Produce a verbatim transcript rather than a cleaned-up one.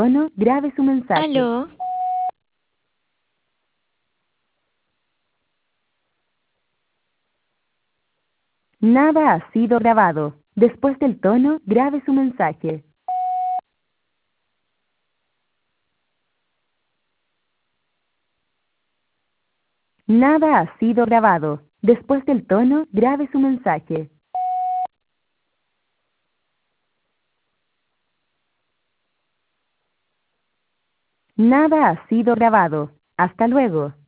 tono, grabe su mensaje. Aló. Nada ha sido grabado. Después del tono, grabe su mensaje. Nada ha sido grabado. Después del tono, grabe su mensaje. Nada ha sido grabado. Hasta luego.